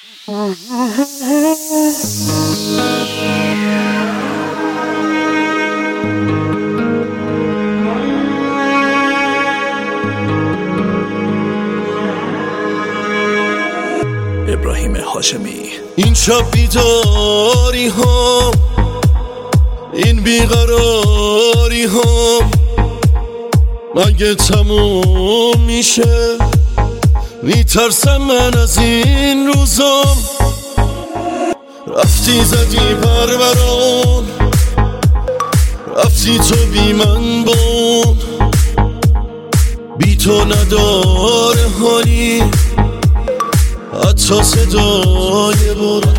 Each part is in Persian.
ابراهیم هاشمی. این شب بیداری هم، این بیقراری هم مگه تموم میشه؟ میترسم من از این روزام. رفتی زدی پروران، رفتی تو بی من بون، بی تو نداره حالی حتی صدای برد.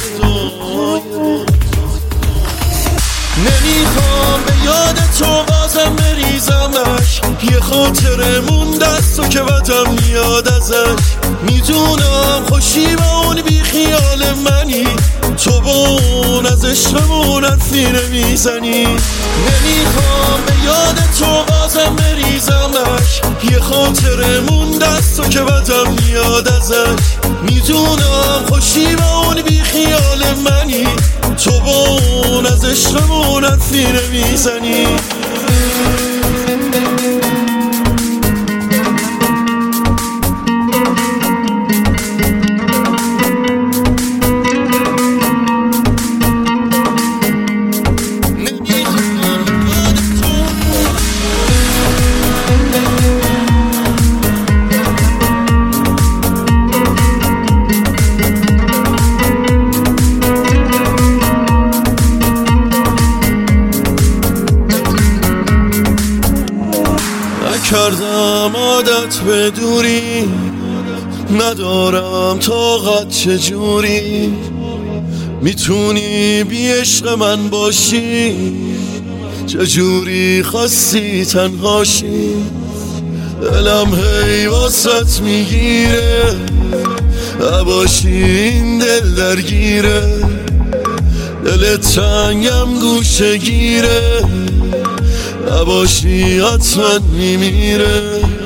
نمیخوام به یاد تو بازم بریزمش، یه خاطره مونده است تو که بدم میاد ازش. میدونم خوشی با اون بی خیال منی، تو با اون از عشقمون حرفی نمیزنی. نمیخوام به یاد تو بازم بریزمش، یه خاطره مونده است تو که بدم میاد ازش. میدونم خوشی با اون بی خیال منی، تو با اون از عشقمون حرفی نمیزنی. کردم عادت به دوری، ندارم طاقت چجوری میتونی بی عشق من باشی، چجوری خواستی تنهاشی. دلم هی واسط میگیره، نباشی این دل درگیره. دلت تنگم گوشه گیره، نباشی حتما میمیره.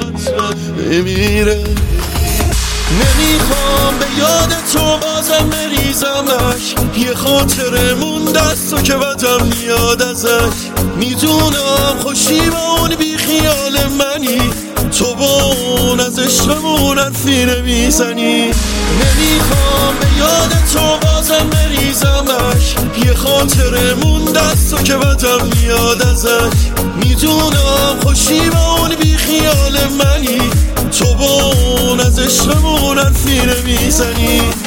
نمیخوام به یاد تو بازم بریزمش، یه خاطره مونده است تو که بدم میاد ازش. میدونم خوشی با اون بی خیال منی، تو با اون از عشقمون حرفی نمیزنی. نمیخوام به یاد تو بازم بریزمش، یه خاطره مونده است تو که بدم میاد ازش. میدونم خوشی با اون بی خیال منی، تو با اون از عشقمون حرفی نمیزنی.